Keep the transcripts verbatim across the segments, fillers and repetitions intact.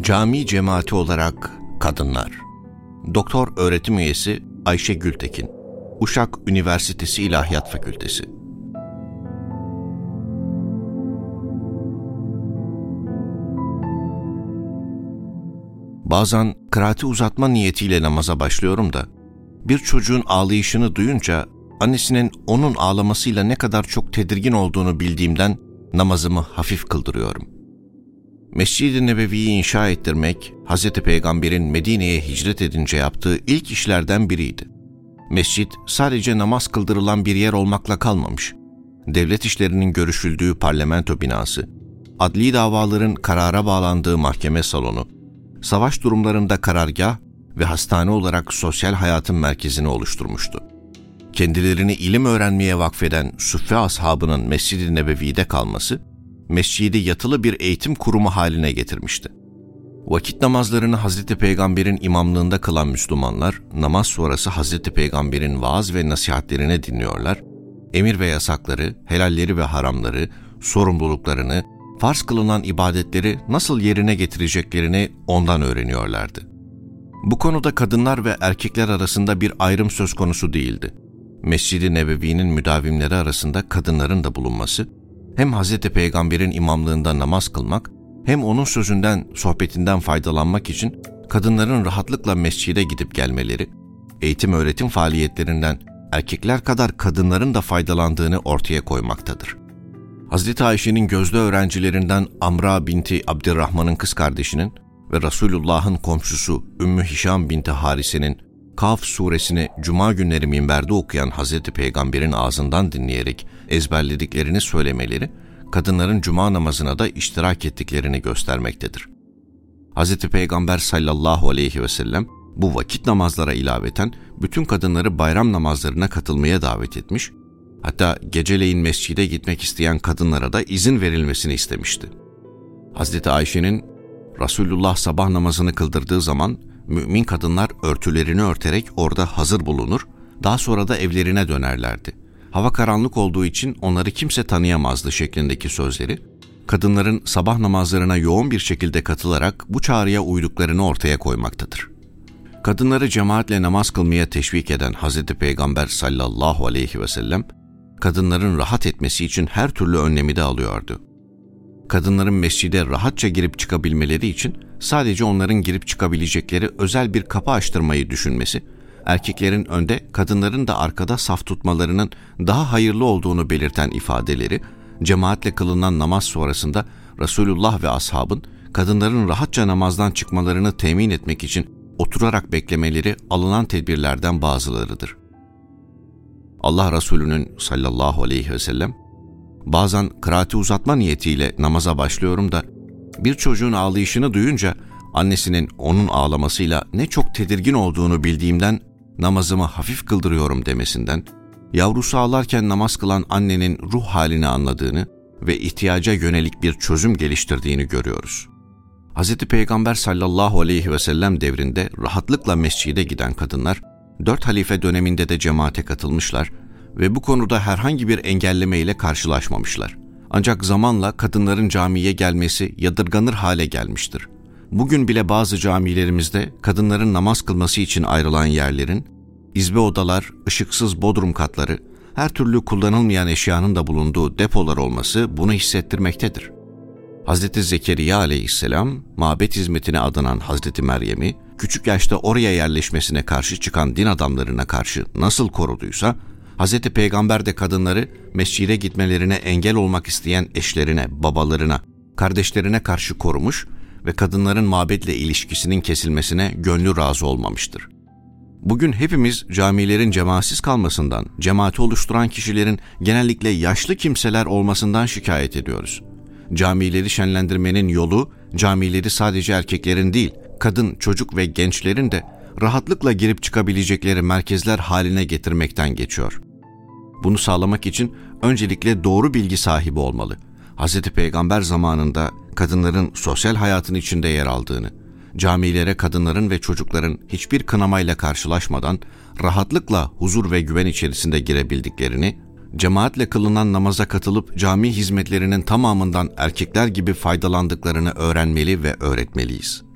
Cami cemaati olarak kadınlar. Doktor öğretim üyesi Ayşe Gültekin, Uşak Üniversitesi İlahiyat Fakültesi. Bazen kıraati uzatma niyetiyle namaza başlıyorum da, bir çocuğun ağlayışını duyunca annesinin onun ağlamasıyla ne kadar çok tedirgin olduğunu bildiğimden namazımı hafif kıldırıyorum. Mescid-i Nebevi'yi inşa ettirmek, Hazreti Peygamber'in Medine'ye hicret edince yaptığı ilk işlerden biriydi. Mescid sadece namaz kıldırılan bir yer olmakla kalmamış, devlet işlerinin görüşüldüğü parlamento binası, adli davaların karara bağlandığı mahkeme salonu, savaş durumlarında karargah ve hastane olarak sosyal hayatın merkezini oluşturmuştu. Kendilerini ilim öğrenmeye vakfeden Suffe ashabının Mescid-i Nebevi'de kalması, mescidi yatılı bir eğitim kurumu haline getirmişti. Vakit namazlarını Hazreti Peygamber'in imamlığında kılan Müslümanlar, namaz sonrası Hazreti Peygamber'in vaaz ve nasihatlerini dinliyorlar, emir ve yasakları, helalleri ve haramları, sorumluluklarını, farz kılınan ibadetleri nasıl yerine getireceklerini ondan öğreniyorlardı. Bu konuda kadınlar ve erkekler arasında bir ayrım söz konusu değildi. Mescid-i Nebevi'nin müdavimleri arasında kadınların da bulunması, hem Hazreti Peygamber'in imamlığında namaz kılmak, hem onun sözünden, sohbetinden faydalanmak için kadınların rahatlıkla mescide gidip gelmeleri, eğitim öğretim faaliyetlerinden erkekler kadar kadınların da faydalandığını ortaya koymaktadır. Hazreti Ayşe'nin gözde öğrencilerinden Amra binti Abdurrahman'ın kız kardeşinin ve Resulullah'ın komşusu Ümmü Hişam binti Harise'nin Kaf suresini cuma günleri minberde okuyan Hazreti Peygamber'in ağzından dinleyerek ezberlediklerini söylemeleri, kadınların cuma namazına da iştirak ettiklerini göstermektedir. Hazreti Peygamber sallallahu aleyhi ve sellem bu vakit namazlara ilaveten bütün kadınları bayram namazlarına katılmaya davet etmiş, hatta geceleyin mescide gitmek isteyen kadınlara da izin verilmesini istemişti. Hazreti Ayşe'nin Resulullah sabah namazını kıldırdığı zaman mümin kadınlar örtülerini örterek orada hazır bulunur, daha sonra da evlerine dönerlerdi. Hava karanlık olduğu için onları kimse tanıyamazdı şeklindeki sözleri, kadınların sabah namazlarına yoğun bir şekilde katılarak bu çağrıya uyduklarını ortaya koymaktadır. Kadınları cemaatle namaz kılmaya teşvik eden Hazreti Peygamber sallallahu aleyhi ve sellem, kadınların rahat etmesi için her türlü önlemi de alıyordu. Kadınların mescide rahatça girip çıkabilmeleri için sadece onların girip çıkabilecekleri özel bir kapı açtırmayı düşünmesi, erkeklerin önde, kadınların da arkada saf tutmalarının daha hayırlı olduğunu belirten ifadeleri, cemaatle kılınan namaz sonrasında Resulullah ve ashabın kadınların rahatça namazdan çıkmalarını temin etmek için oturarak beklemeleri alınan tedbirlerden bazılarıdır. Allah Resulü'nün sallallahu aleyhi ve sellem, bazen kıraati uzatma niyetiyle namaza başlıyorum da, bir çocuğun ağlayışını duyunca annesinin onun ağlamasıyla ne çok tedirgin olduğunu bildiğimden namazımı hafif kıldırıyorum demesinden, yavrusu ağlarken namaz kılan annenin ruh halini anladığını ve ihtiyaca yönelik bir çözüm geliştirdiğini görüyoruz. Hz. Peygamber sallallahu aleyhi ve sellem devrinde rahatlıkla mescide giden kadınlar, dört halife döneminde de cemaate katılmışlar ve bu konuda herhangi bir engelleme ile karşılaşmamışlar. Ancak zamanla kadınların camiye gelmesi yadırganır hale gelmiştir. Bugün bile bazı camilerimizde kadınların namaz kılması için ayrılan yerlerin, izbe odalar, ışıksız bodrum katları, her türlü kullanılmayan eşyanın da bulunduğu depolar olması bunu hissettirmektedir. Hazreti Zekeriya aleyhisselam, mabet hizmetine adanan Hazreti Meryem'i, küçük yaşta oraya yerleşmesine karşı çıkan din adamlarına karşı nasıl koruduysa, Hazreti Peygamber de kadınları mescide gitmelerine engel olmak isteyen eşlerine, babalarına, kardeşlerine karşı korumuş ve kadınların mabetle ilişkisinin kesilmesine gönlü razı olmamıştır. Bugün hepimiz camilerin cemaatsiz kalmasından, cemaati oluşturan kişilerin genellikle yaşlı kimseler olmasından şikayet ediyoruz. Camileri şenlendirmenin yolu, camileri sadece erkeklerin değil, kadın, çocuk ve gençlerin de rahatlıkla girip çıkabilecekleri merkezler haline getirmekten geçiyor. Bunu sağlamak için öncelikle doğru bilgi sahibi olmalı. Hazreti Peygamber zamanında kadınların sosyal hayatın içinde yer aldığını, camilere kadınların ve çocukların hiçbir kınamayla karşılaşmadan rahatlıkla huzur ve güven içerisinde girebildiklerini, cemaatle kılınan namaza katılıp cami hizmetlerinin tamamından erkekler gibi faydalandıklarını öğrenmeli ve öğretmeliyiz.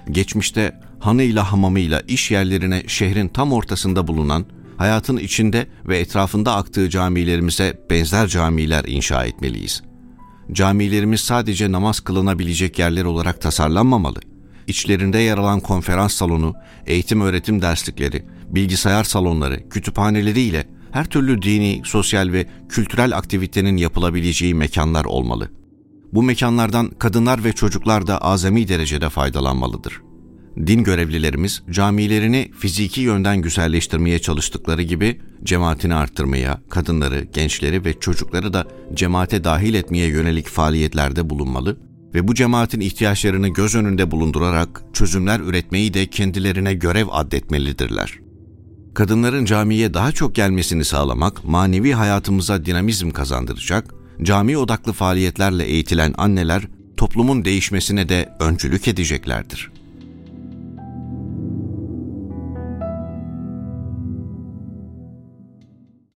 geçmişte hanıyla hamamıyla iş yerlerine şehrin tam ortasında bulunan, hayatın içinde ve etrafında aktığı camilerimize benzer camiler inşa etmeliyiz. Camilerimiz sadece namaz kılınabilecek yerler olarak tasarlanmamalı. İçlerinde yer alan konferans salonu, eğitim öğretim derslikleri, bilgisayar salonları, kütüphaneleriyle her türlü dini, sosyal ve kültürel aktivitenin yapılabileceği mekanlar olmalı. Bu mekanlardan kadınlar ve çocuklar da azami derecede faydalanmalıdır. Din görevlilerimiz camilerini fiziki yönden güzelleştirmeye çalıştıkları gibi cemaatini arttırmaya, kadınları, gençleri ve çocukları da cemaate dahil etmeye yönelik faaliyetlerde bulunmalı ve bu cemaatin ihtiyaçlarını göz önünde bulundurarak çözümler üretmeyi de kendilerine görev addetmelidirler. Kadınların camiye daha çok gelmesini sağlamak, manevi hayatımıza dinamizm kazandıracak, cami odaklı faaliyetlerle eğitilen anneler toplumun değişmesine de öncülük edeceklerdir.